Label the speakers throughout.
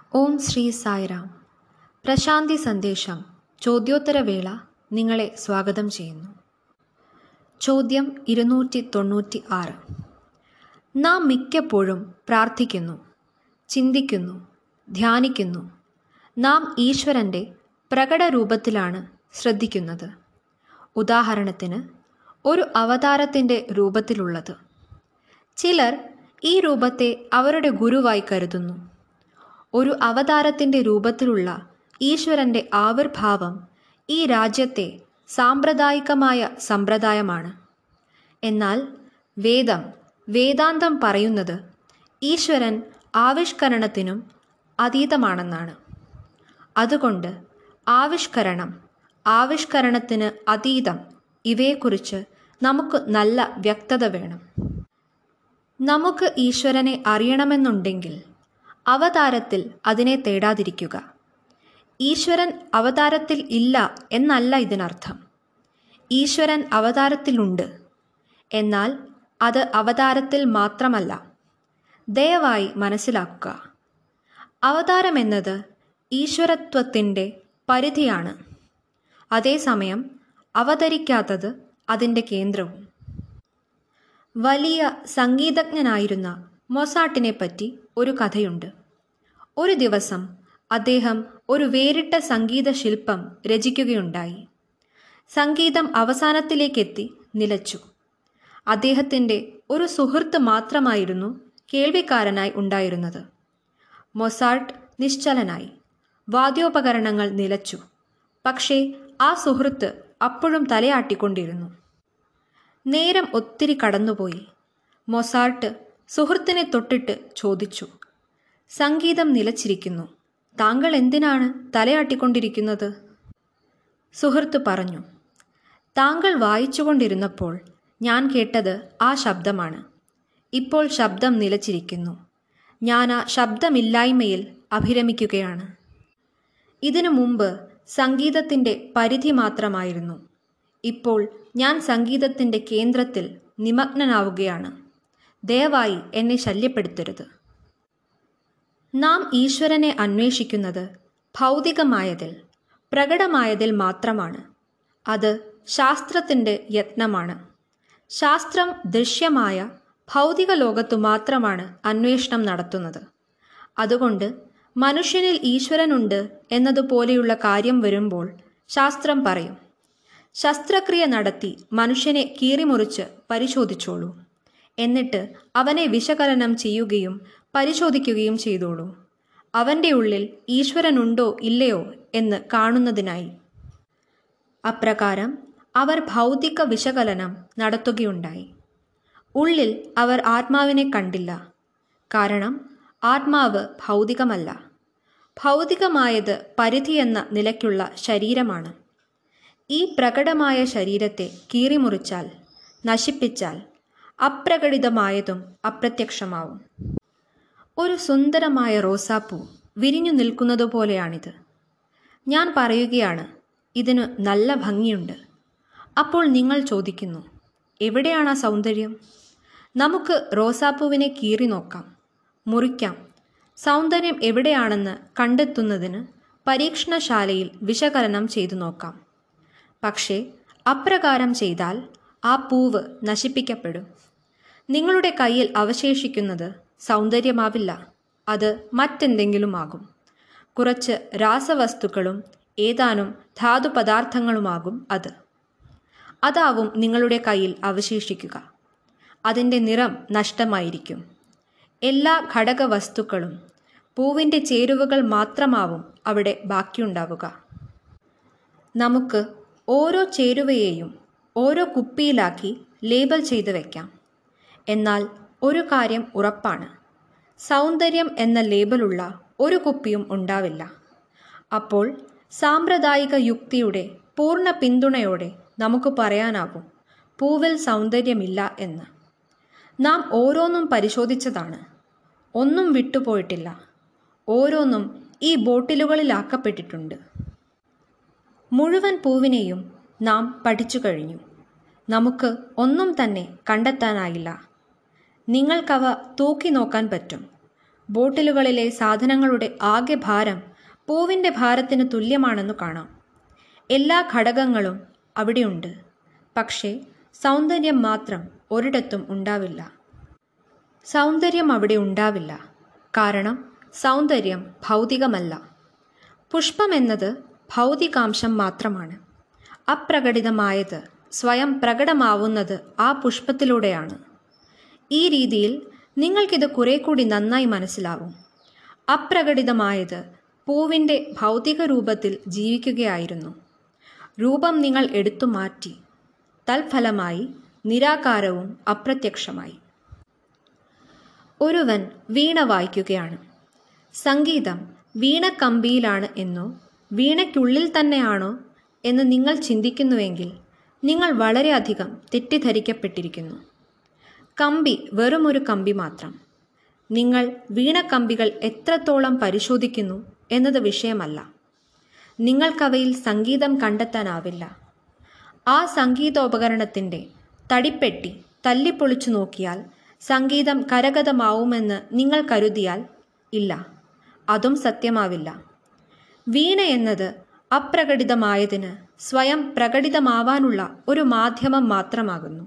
Speaker 1: ഓം ശ്രീ സായിറാം. പ്രശാന്തി സന്ദേശം ചോദ്യോത്തരവേള നിങ്ങളെ സ്വാഗതം ചെയ്യുന്നു. ചോദ്യം 296. നാം മിക്കപ്പോഴും പ്രാർത്ഥിക്കുന്നു, ചിന്തിക്കുന്നു, ധ്യാനിക്കുന്നു. നാം ഈശ്വരൻ്റെ പ്രകടരൂപത്തിലാണ് ശ്രദ്ധിക്കുന്നത്. ഉദാഹരണത്തിന്, ഒരു അവതാരത്തിൻ്റെ രൂപത്തിലുള്ളത്. ചിലർ ഈ രൂപത്തെ അവരുടെ ഗുരുവായി കരുതുന്നു. ഒരു അവതാരത്തിൻ്റെ രൂപത്തിലുള്ള ഈശ്വരൻ്റെ ആവിർഭാവം ഈ രാജ്യത്തെ സാമ്പ്രദായികമായ സമ്പ്രദായമാണ്. എന്നാൽ വേദാന്തം പറയുന്നത് ഈശ്വരൻ ആവിഷ്കരണത്തിനും അതീതമാണെന്നാണ്. അതുകൊണ്ട് ആവിഷ്കരണത്തിന് അതീതം ഇവയെക്കുറിച്ച് നമുക്ക് നല്ല വ്യക്തത വേണം. നമുക്ക് ഈശ്വരനെ അറിയണമെന്നുണ്ടെങ്കിൽ അവതാരത്തിൽ അതിനെ തേടാതിരിക്കുക. ഈശ്വരൻ അവതാരത്തിൽ ഇല്ല എന്നല്ല ഇതിനർത്ഥം. ഈശ്വരൻ അവതാരത്തിലുണ്ട്, എന്നാൽ അത് അവതാരത്തിൽ മാത്രമല്ല. ദയവായി മനസ്സിലാക്കുക, അവതാരമെന്നത് ഈശ്വരത്വത്തിൻ്റെ പരിധിയാണ്. അതേസമയം അവതരിക്കാത്തത് അതിൻ്റെ കേന്ദ്രവും. വലിയ സംഗീതജ്ഞനായിരുന്ന മൊസാട്ടിനെപ്പറ്റി ഒരു കഥയുണ്ട്. ഒരു ദിവസം അദ്ദേഹം ഒരു വേറിട്ട സംഗീത ശില്പം രചിക്കുകയുണ്ടായി. സംഗീതം അവസാനത്തിലേക്കെത്തി നിലച്ചു. അദ്ദേഹത്തിൻ്റെ ഒരു സുഹൃത്ത് മാത്രമായിരുന്നു കേൾവിക്കാരനായി ഉണ്ടായിരുന്നത്. മൊസാട്ട് നിശ്ചലനായി. വാദ്യോപകരണങ്ങൾ നിലച്ചു. പക്ഷേ ആ സുഹൃത്ത് അപ്പോഴും തലയാട്ടിക്കൊണ്ടിരുന്നു. നേരം ഒത്തിരി കടന്നുപോയി. മൊസാട്ട് സുഹൃത്തിനെ തൊട്ടിട്ട് ചോദിച്ചു, സംഗീതം നിലച്ചിരിക്കുന്നു, താങ്കൾ എന്തിനാണ് തലയാട്ടിക്കൊണ്ടിരിക്കുന്നത്? സുഹൃത്ത് പറഞ്ഞു, താങ്കൾ വായിച്ചുകൊണ്ടിരുന്നപ്പോൾ ഞാൻ കേട്ടത് ആ ശബ്ദമാണ്. ഇപ്പോൾ ശബ്ദം നിലച്ചിരിക്കുന്നു. ഞാൻ ആ ശബ്ദമില്ലായ്മയിൽ അഭിരമിക്കുകയാണ്. ഇതിനു മുമ്പ് സംഗീതത്തിൻ്റെ പരിധി മാത്രമായിരുന്നു. ഇപ്പോൾ ഞാൻ സംഗീതത്തിൻ്റെ കേന്ദ്രത്തിൽ നിമഗ്നനാവുകയാണ്. ദയവായി എന്നെ ശല്യപ്പെടുത്തരുത്. നാം ഈശ്വരനെ അന്വേഷിക്കുന്നത് ഭൗതികമായതിൽ, പ്രകടമായതിൽ മാത്രമാണ്. അത് ശാസ്ത്രത്തിൻ്റെ യത്നമാണ്. ശാസ്ത്രം ദൃശ്യമായ ഭൗതിക ലോകത്തു മാത്രമാണ് അന്വേഷണം നടത്തുന്നത്. അതുകൊണ്ട് മനുഷ്യനിൽ ഈശ്വരനുണ്ട് എന്നതുപോലെയുള്ള കാര്യം വരുമ്പോൾ ശാസ്ത്രം പറയും, ശസ്ത്രക്രിയ നടത്തി മനുഷ്യനെ കീറിമുറിച്ച് പരിശോധിച്ചോളൂ. എന്നിട്ട് അവനെ വിശകലനം ചെയ്യുകയും പരിശോധിക്കുകയും ചെയ്തോളൂ, അവൻ്റെ ഉള്ളിൽ ഈശ്വരനുണ്ടോ ഇല്ലയോ എന്ന് കാണുന്നതിനായി. അപ്രകാരം അവർ ഭൗതിക വിശകലനം നടത്തുകയുണ്ടായി. ഉള്ളിൽ അവർ ആത്മാവിനെ കണ്ടില്ല. കാരണം ആത്മാവ് ഭൗതികമല്ല. ഭൗതികമായത് പരിധിയെന്ന നിലയ്ക്കുള്ള ശരീരമാണ്. ഈ പ്രകടമായ ശരീരത്തെ കീറിമുറിച്ചാൽ, നശിപ്പിച്ചാൽ അപ്രകടിതമായതും അപ്രത്യക്ഷമാവും. ഒരു സുന്ദരമായ റോസാപ്പൂ വിരിഞ്ഞു നിൽക്കുന്നതുപോലെയാണിത്. ഞാൻ പറയുകയാണ്, ഇതിന് നല്ല ഭംഗിയുണ്ട്. അപ്പോൾ നിങ്ങൾ ചോദിക്കുന്നു, എവിടെയാണ് ആ സൗന്ദര്യം? നമുക്ക് റോസാപ്പൂവിനെ കീറി നോക്കാം, മുറിക്കാം. സൗന്ദര്യം എവിടെയാണെന്ന് കണ്ടെത്തുന്നതിന് പരീക്ഷണശാലയിൽ വിശകലനം ചെയ്തു നോക്കാം. പക്ഷേ അപ്രകാരം ചെയ്താൽ ആ പൂവ് നശിപ്പിക്കപ്പെടും. നിങ്ങളുടെ കയ്യിൽ അവശേഷിക്കുന്നത് സൗന്ദര്യമാവില്ല, അത് മറ്റെന്തെങ്കിലുമാകും. കുറച്ച് രാസവസ്തുക്കളും ഏതാനും ധാതുപദാർത്ഥങ്ങളുമാകും അത്. അതാവും നിങ്ങളുടെ കയ്യിൽ അവശേഷിക്കുക. അതിൻ്റെ നിറം നഷ്ടമായിരിക്കും. എല്ലാ ഘടകവസ്തുക്കളും, പൂവിൻ്റെ ചേരുവകൾ മാത്രമാവും അവിടെ ബാക്കിയുണ്ടാവുക. നമുക്ക് ഓരോ ചേരുവയെയും ഓരോ കുപ്പിയിലാക്കി ലേബൽ ചെയ്ത് വയ്ക്കാം. എന്നാൽ ഒരു കാര്യം ഉറപ്പാണ്, സൗന്ദര്യം എന്ന ലേബലുള്ള ഒരു കുപ്പിയും ഉണ്ടാവില്ല. അപ്പോൾ സാമ്പ്രദായിക യുക്തിയുടെ പൂർണ്ണ പിന്തുണയോടെ നമുക്ക് പറയാനാകും, പൂവിൽ സൗന്ദര്യമില്ല എന്ന്. നാം ഓരോന്നും പരിശോധിച്ചതാണ്. ഒന്നും വിട്ടുപോയിട്ടില്ല. ഓരോന്നും ഈ ബോട്ടിലുകളിലാക്കപ്പെട്ടിട്ടുണ്ട്. മുഴുവൻ പൂവിനെയും നാം പഠിച്ചു കഴിഞ്ഞു. നമുക്ക് ഒന്നും തന്നെ കണ്ടെത്താനായില്ല. നിങ്ങൾക്കവ തൂക്കി നോക്കാൻ പറ്റും. ബോട്ടിലുകളിലെ സാധനങ്ങളുടെ ആകെ ഭാരം പൂവിൻ്റെ ഭാരത്തിന് തുല്യമാണെന്നു കാണാം. എല്ലാ ഘടകങ്ങളും അവിടെയുണ്ട്. പക്ഷേ സൗന്ദര്യം മാത്രം ഒരിടത്തും ഉണ്ടാവില്ല. സൗന്ദര്യം അവിടെ ഉണ്ടാവില്ല. കാരണം സൗന്ദര്യം ഭൗതികമല്ല. പുഷ്പം എന്നത് ഭൗതികാംശം മാത്രമാണ്. അപ്രകടിതമായത് സ്വയം പ്രകടമാവുന്നത് ആ പുഷ്പത്തിലൂടെയാണ്. ഈ രീതിയിൽ നിങ്ങൾക്കിത് കുറെ കൂടി നന്നായി മനസ്സിലാവും. അപ്രകടിതമായത് പൂവിൻ്റെ ഭൗതിക രൂപത്തിൽ ജീവിക്കുകയായിരുന്നു. രൂപം നിങ്ങൾ എടുത്തു മാറ്റി. തൽഫലമായി നിരാകാരവും അപ്രത്യക്ഷമായി. ഒരുവൻ വീണ വായിക്കുകയാണ്. സംഗീതം വീണക്കമ്പിയിലാണ് എന്നോ വീണയ്ക്കുള്ളിൽ തന്നെയാണോ എന്ന് നിങ്ങൾ ചിന്തിക്കുന്നുവെങ്കിൽ നിങ്ങൾ വളരെയധികം തെറ്റിദ്ധരിക്കപ്പെട്ടിരിക്കുന്നു. കമ്പി വെറുമൊരു കമ്പി മാത്രം. നിങ്ങൾ വീണക്കമ്പികൾ എത്രത്തോളം പരിശോധിക്കുന്നു എന്നത് വിഷയമല്ല. നിങ്ങൾക്കവയിൽ സംഗീതം കണ്ടെത്താനാവില്ല. ആ സംഗീതോപകരണത്തിൻ്റെ തടിപ്പെട്ടി തല്ലിപ്പൊളിച്ചു നോക്കിയാൽ സംഗീതം കരഗതമാവുമെന്ന് നിങ്ങൾ കരുതിയാൽ ഇല്ല, അതും സത്യമാവില്ല. വീണ എന്നത് അപ്രകടിതമായതിന് സ്വയം പ്രകടിതമാവാനുള്ള ഒരു മാധ്യമം മാത്രമാകുന്നു.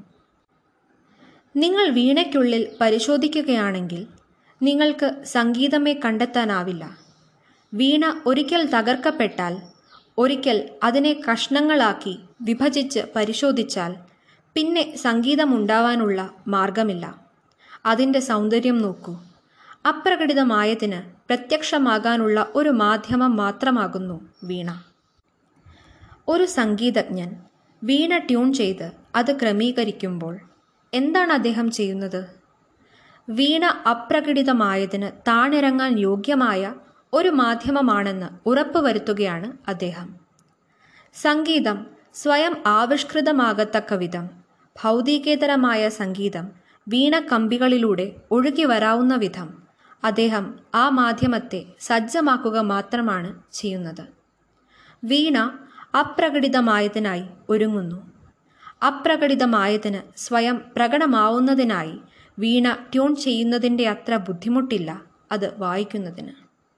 Speaker 1: നിങ്ങൾ വീണയ്ക്കുള്ളിൽ പരിശോധിക്കുകയാണെങ്കിൽ നിങ്ങൾക്ക് സംഗീതമേ കണ്ടെത്താനാവില്ല. വീണ ഒരിക്കൽ തകർക്കപ്പെട്ടാൽ, ഒരിക്കൽ അതിനെ കഷ്ണങ്ങളാക്കി വിഭജിച്ച് പരിശോധിച്ചാൽ പിന്നെ സംഗീതമുണ്ടാവാനുള്ള മാർഗമില്ല. അതിൻ്റെ സൗന്ദര്യം നോക്കൂ. അപ്രകടിതമായതിന് പ്രത്യക്ഷമാകാനുള്ള ഒരു മാധ്യമം മാത്രമാകുന്നു വീണ. ഒരു സംഗീതജ്ഞൻ വീണ ട്യൂൺ ചെയ്ത് അത് ക്രമീകരിക്കുമ്പോൾ എന്താണ് അദ്ദേഹം ചെയ്യുന്നത്? വീണ അപ്രകടിതമായതിന് താണിറങ്ങാൻ യോഗ്യമായ ഒരു മാധ്യമമാണെന്ന് ഉറപ്പുവരുത്തുകയാണ് അദ്ദേഹം. സംഗീതം സ്വയം ആവിഷ്കൃതമാകത്തക്ക വിധം ഭൗതികേതരമായ സംഗീതം വീണക്കമ്പികളിലൂടെ ഒഴുകി വരാവുന്ന വിധം അദ്ദേഹം ആ മാധ്യമത്തെ സജ്ജമാക്കുക മാത്രമാണ് ചെയ്യുന്നത്. വീണ അപ്രകടിതമായതിനായി ഒരുങ്ങുന്നു. അപ്രകടിതമായതിന് സ്വയം പ്രകടമാവുന്നതിനായി വീണ ട്യൂൺ ചെയ്യുന്നതിൻ്റെ അത്ര ബുദ്ധിമുട്ടില്ല അത് വായിക്കുന്നതിന്.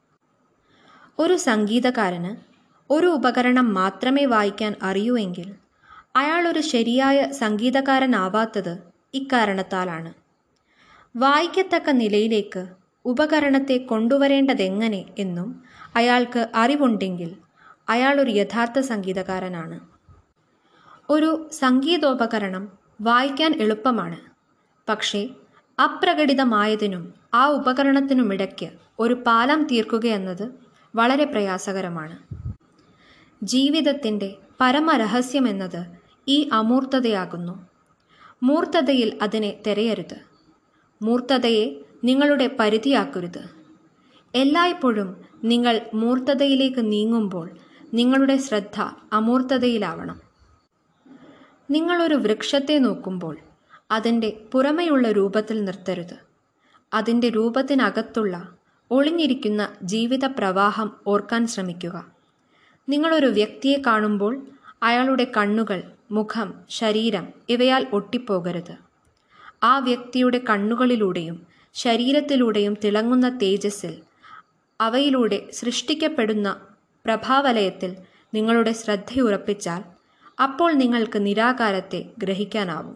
Speaker 1: ഒരു സംഗീതകാരന് ഒരു ഉപകരണം മാത്രമേ വായിക്കാൻ അറിയൂവെങ്കിൽ അയാളൊരു ശരിയായ സംഗീതകാരനാവാത്തത് ഇക്കാരണത്താലാണ്. വായിക്കത്തക്ക നിലയിലേക്ക് ഉപകരണത്തെ കൊണ്ടുവരേണ്ടതെങ്ങനെ എന്നും അയാൾക്ക് അറിവുണ്ടെങ്കിൽ അയാളൊരു യഥാർത്ഥ സംഗീതകാരനാണ്. ഒരു സംഗീതോപകരണം വായിക്കാൻ എളുപ്പമാണ്. പക്ഷേ അപ്രകടിതമായതിനും ആ ഉപകരണത്തിനുമിടയ്ക്ക് ഒരു പാലം തീർക്കുകയെന്നത് വളരെ പ്രയാസകരമാണ്. ജീവിതത്തിൻ്റെ പരമരഹസ്യമെന്നത് ഈ അമൂർത്തതയാകുന്നു. മൂർത്തതയിൽ അതിനെ തിരയരുത്. മൂർത്തതയെ നിങ്ങളുടെ പരിധിയാക്കരുത്. എല്ലായ്പ്പോഴും നിങ്ങൾ മൂർത്തതയിലേക്ക് നീങ്ങുമ്പോൾ നിങ്ങളുടെ ശ്രദ്ധ അമൂർത്തതയിലാവണം. നിങ്ങളൊരു വൃക്ഷത്തെ നോക്കുമ്പോൾ അതിൻ്റെ പുറമെയുള്ള രൂപത്തിൽ നിർത്തരുത്. അതിൻ്റെ രൂപത്തിനകത്തുള്ള ഒളിഞ്ഞിരിക്കുന്ന ജീവിത പ്രവാഹം ഓർക്കാൻ ശ്രമിക്കുക. നിങ്ങളൊരു വ്യക്തിയെ കാണുമ്പോൾ അയാളുടെ കണ്ണുകൾ, മുഖം, ശരീരം ഇവയാൽ ഒട്ടിപ്പോകരുത്. ആ വ്യക്തിയുടെ കണ്ണുകളിലൂടെയും ശരീരത്തിലൂടെയും തിളങ്ങുന്ന തേജസ്സിൽ, അവയിലൂടെ സൃഷ്ടിക്കപ്പെടുന്ന പ്രഭാവലയത്തിൽ നിങ്ങളുടെ ശ്രദ്ധയുറപ്പിച്ചാൽ അപ്പോൾ നിങ്ങൾക്ക് നിരാകാരത്തെ ഗ്രഹിക്കാനാവും.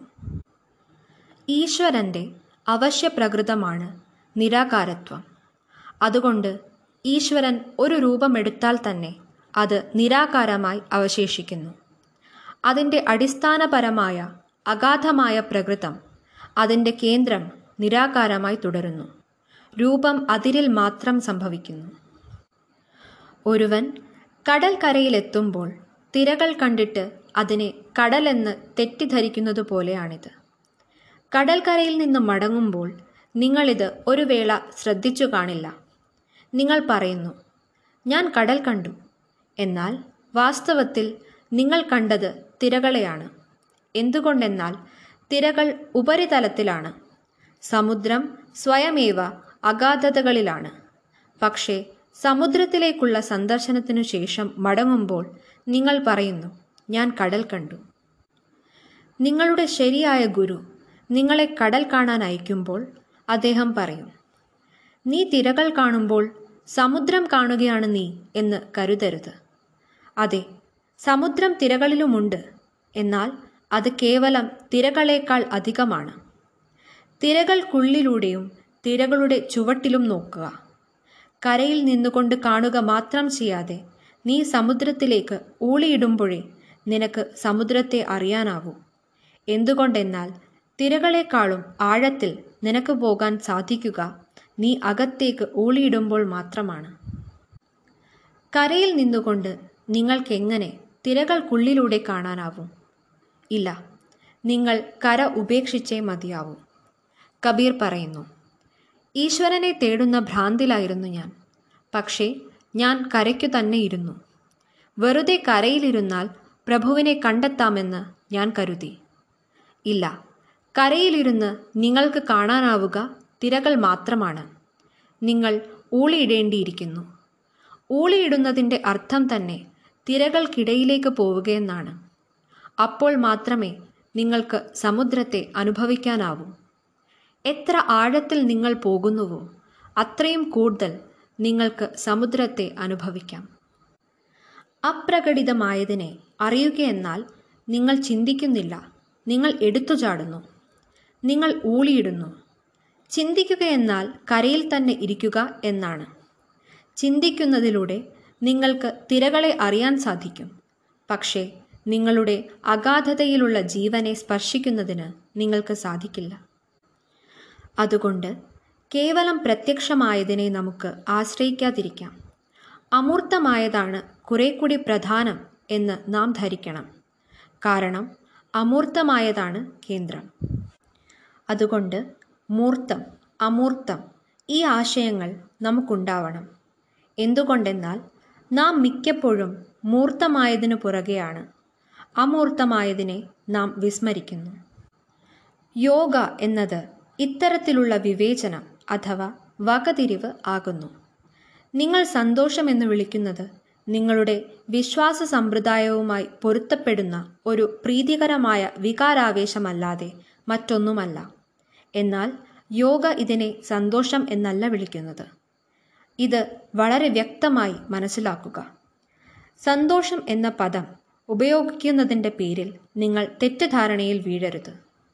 Speaker 1: ഈശ്വരൻ്റെ അവശ്യപ്രകൃതമാണ് നിരാകാരത്വം. അതുകൊണ്ട് ഈശ്വരൻ ഒരു രൂപമെടുത്താൽ തന്നെ അത് നിരാകാരമായി അവശേഷിക്കുന്നു. അതിൻ്റെ അടിസ്ഥാനപരമായ അഗാധമായ പ്രകൃതം, അതിൻ്റെ കേന്ദ്രം നിരാകാരമായി തുടരുന്നു. രൂപം അതിരിൽ മാത്രം സംഭവിക്കുന്നു. ഒരുവൻ കടൽ കരയിലെത്തുമ്പോൾ തിരകൾ കണ്ടിട്ട് അതിനെ കടലെന്ന് തെറ്റിദ്ധരിക്കുന്നത് പോലെയാണിത്. കടൽക്കരയിൽ നിന്ന് മടങ്ങുമ്പോൾ നിങ്ങളിത് ഒരു വേള ശ്രദ്ധിച്ചു കാണില്ല. നിങ്ങൾ പറയുന്നു, ഞാൻ കടൽ കണ്ടു. എന്നാൽ വാസ്തവത്തിൽ നിങ്ങൾ കണ്ടത് തിരകളെയാണ്. എന്തുകൊണ്ടെന്നാൽ തിരകൾ ഉപരിതലത്തിലാണ്, സമുദ്രം സ്വയമേവ അഗാധതകളിലാണ്. പക്ഷേ സമുദ്രത്തിലേക്കുള്ള സന്ദർശനത്തിനു ശേഷം മടങ്ങുമ്പോൾ നിങ്ങൾ പറയുന്നു, ഞാൻ കടൽ കണ്ടു. നിങ്ങളുടെ ശരിയായ ഗുരു നിങ്ങളെ കടൽ കാണാൻ അയക്കുമ്പോൾ അദ്ദേഹം പറയും, നീ തിരകൾ കാണുമ്പോൾ സമുദ്രം കാണുകയാണ് നീ എന്ന് കരുതരുത്. അതെ, സമുദ്രം തിരകളിലുമുണ്ട്, എന്നാൽ അത് കേവലം തിരകളേക്കാൾ അധികമാണ്. തിരകൾക്കുള്ളിലൂടെയും തിരകളുടെ ചുവട്ടിലും നോക്കുക. കരയിൽ നിന്നുകൊണ്ട് കാണുക മാത്രം ചെയ്യാതെ നീ സമുദ്രത്തിലേക്ക് ഊളിയിടുമ്പോഴേ നിനക്ക് സമുദ്രത്തെ അറിയാനാവൂ. എന്തുകൊണ്ടെന്നാൽ തിരകളെക്കാളും ആഴത്തിൽ നിനക്ക് പോകാൻ സാധിക്കുക നീ അകത്തേക്ക് ഊളിയിടുമ്പോൾ മാത്രമാണ്. കരയിൽ നിന്നുകൊണ്ട് നിങ്ങൾക്കെങ്ങനെ തിരകൾക്കുള്ളിലൂടെ കാണാനാവും? ഇല്ല, നിങ്ങൾ കര ഉപേക്ഷിച്ചേ മതിയാവൂ. കബീർ പറയുന്നു, ഈശ്വരനെ തേടുന്ന ഭ്രാന്തിലായിരുന്നു ഞാൻ. പക്ഷേ ഞാൻ കരയ്ക്കു തന്നെ ഇരുന്നു. വെറുതെ കരയിലിരുന്നാൽ പ്രഭുവിനെ കണ്ടെത്താമെന്ന് ഞാൻ കരുതി. ഇല്ല, കരയിലിരുന്ന് നിങ്ങൾക്ക് കാണാനാവുക തിരകൾ മാത്രമാണ്. നിങ്ങൾ ഊളിയിടേണ്ടിയിരിക്കുന്നു. ഊളിയിടുന്നതിൻ്റെ അർത്ഥം തന്നെ തിരകൾക്കിടയിലേക്ക് പോവുകയെന്നാണ്. അപ്പോൾ മാത്രമേ നിങ്ങൾക്ക് സമുദ്രത്തെ അനുഭവിക്കാനാവൂ. എത്ര ആഴത്തിൽ നിങ്ങൾ പോകുന്നുവോ അത്രയും കൂടുതൽ നിങ്ങൾക്ക് സമുദ്രത്തെ അനുഭവിക്കാം. അപ്രകടിതമായതിനെ അറിയുകയെന്നാൽ നിങ്ങൾ ചിന്തിക്കുന്നില്ല, നിങ്ങൾ എടുത്തുചാടുന്നു, നിങ്ങൾ ഊളിയിടുന്നു. ചിന്തിക്കുകയെന്നാൽ കരയിൽ തന്നെ ഇരിക്കുക എന്നാണ്. ചിന്തിക്കുന്നതിലൂടെ നിങ്ങൾക്ക് തിരകളെ അറിയാൻ സാധിക്കും. പക്ഷേ നിങ്ങളുടെ അഗാധതയിലുള്ള ജീവനെ സ്പർശിക്കുന്നതിന് നിങ്ങൾക്ക് സാധിക്കില്ല. അതുകൊണ്ട് കേവലം പ്രത്യക്ഷമായതിനെ നമുക്ക് ആശ്രയിക്കാതിരിക്കാം. അമൂർത്തമായതാണ് കുറേക്കൂടി പ്രധാനം എന്ന് നാം ധരിക്കണം. കാരണം അമൂർത്തമായതാണ് കേന്ദ്രം. അതുകൊണ്ട് മൂർത്തം, അമൂർത്തം ഈ ആശയങ്ങൾ നമുക്കുണ്ടാവണം. എന്തുകൊണ്ടെന്നാൽ നാം മിക്കപ്പോഴും മൂർത്തമായതിനു പുറകെയാണ്. അമൂർത്തമായതിനെ നാം വിസ്മരിക്കുന്നു. യോഗ എന്നത് ഇത്തരത്തിലുള്ള വിവേചനം അഥവാ വകതിരിവ് ആകുന്നു. നിങ്ങൾ സന്തോഷമെന്ന് വിളിക്കുന്നത് നിങ്ങളുടെ വിശ്വാസ സമ്പ്രദായവുമായി പൊരുത്തപ്പെടുന്ന ഒരു പ്രീതികരമായ വികാരാവേശമല്ലാതെ മറ്റൊന്നുമല്ല. എന്നാൽ യോഗ ഇതിനെ സന്തോഷം എന്നല്ല വിളിക്കുന്നത്. ഇത് വളരെ വ്യക്തമായി മനസ്സിലാക്കുക. സന്തോഷം എന്ന പദം ഉപയോഗിക്കുന്നതിൻ്റെ പേരിൽ നിങ്ങൾ തെറ്റിദ്ധാരണയിൽ വീഴരുത്.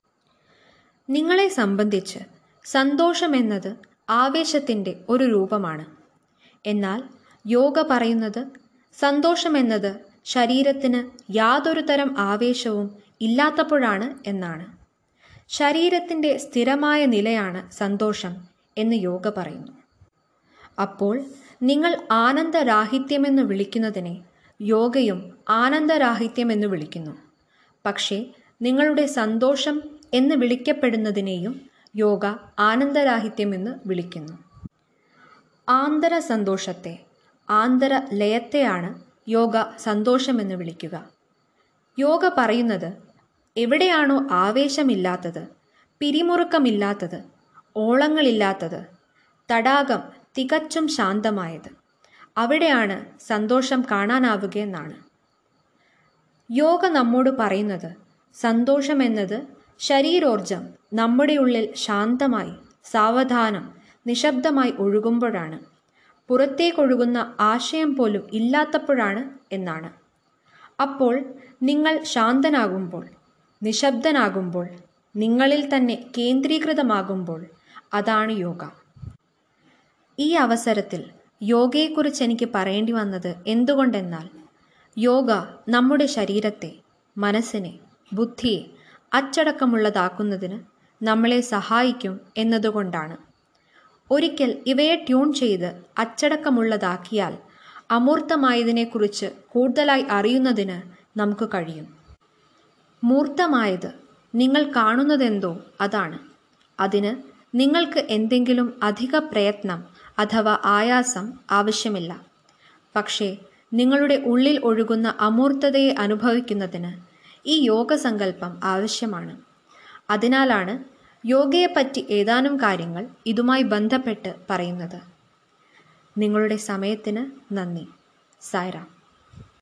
Speaker 1: നിങ്ങളെ സംബന്ധിച്ച് സന്തോഷമെന്നത് ആവേശത്തിൻ്റെ ഒരു രൂപമാണ്. എന്നാൽ യോഗ പറയുന്നത് സന്തോഷമെന്നത് ശരീരത്തിന് യാതൊരു തരം ആവേശവും ഇല്ലാത്തപ്പോഴാണ് എന്നാണ്. ശരീരത്തിൻ്റെ സ്ഥിരമായ നിലയാണ് സന്തോഷം എന്ന് യോഗ പറയുന്നു. അപ്പോൾ നിങ്ങൾ ആനന്ദരാഹിത്യമെന്ന് വിളിക്കുന്നതിനെ യോഗയും ആനന്ദരാഹിത്യമെന്ന് വിളിക്കുന്നു. പക്ഷേ നിങ്ങളുടെ സന്തോഷം എന്ന് വിളിക്കപ്പെടുന്നതിനെയും യോഗ ആനന്ദരാഹിത്യമെന്ന് വിളിക്കുന്നു. ആന്തര സന്തോഷത്തെ, ആന്തര ലയത്തെയാണ് യോഗ സന്തോഷമെന്ന് വിളിക്കുക. യോഗ പറയുന്നത് എവിടെയാണോ ആവേശമില്ലാത്തത്, പിരിമുറുക്കമില്ലാത്തത്, ഓളങ്ങളില്ലാത്തത്, തടാകം തികച്ചും ശാന്തമായത്, അവിടെയാണ് സന്തോഷം കാണാനാവുകയെന്നാണ്. യോഗ നമ്മോട് പറയുന്നത് സന്തോഷമെന്നത് ശരീരോർജം നമ്മുടെ ഉള്ളിൽ ശാന്തമായി, സാവധാനം, നിശബ്ദമായി ഒഴുകുമ്പോഴാണ്, പുറത്തേക്കൊഴുകുന്ന ആശയം പോലും ഇല്ലാത്തപ്പോഴാണ് എന്നാണ്. അപ്പോൾ നിങ്ങൾ ശാന്തനാകുമ്പോൾ, നിശബ്ദനാകുമ്പോൾ, നിങ്ങളിൽ തന്നെ കേന്ദ്രീകൃതമാകുമ്പോൾ അതാണ് യോഗ. ഈ അവസരത്തിൽ യോഗയെക്കുറിച്ച് എനിക്ക് പറയേണ്ടി വന്നത് എന്തുകൊണ്ടെന്നാൽ യോഗ നമ്മുടെ ശരീരത്തെ, മനസ്സിനെ, ബുദ്ധിയെ അച്ചടക്കമുള്ളതാക്കുന്നതിന് നമ്മളെ സഹായിക്കും എന്നതുകൊണ്ടാണ്. ഒരിക്കൽ ഇവയെ ട്യൂൺ ചെയ്ത് അച്ചടക്കമുള്ളതാക്കിയാൽ അമൂർത്തമായതിനെക്കുറിച്ച് കൂടുതലായി അറിയുന്നതിന് നമുക്ക് കഴിയും. മൂർത്തമായത് നിങ്ങൾ കാണുന്നതെന്തോ അതാണ്. അതിന് നിങ്ങൾക്ക് എന്തെങ്കിലും അധിക പ്രയത്നം അഥവാ ആയാസം ആവശ്യമില്ല. പക്ഷേ നിങ്ങളുടെ ഉള്ളിൽ ഒഴുകുന്ന അമൂർത്തതയെ അനുഭവിക്കുന്നതിന് ഈ യോഗസങ്കല്പം ആവശ്യമാണ്. അതിനാലാണ് യോഗയെപ്പറ്റി ഏതാനും കാര്യങ്ങൾ ഇതുമായി ബന്ധപ്പെട്ട് പറയുന്നത്. നിങ്ങളുടെ സമയത്തിന് നന്ദി. സായ്റാം.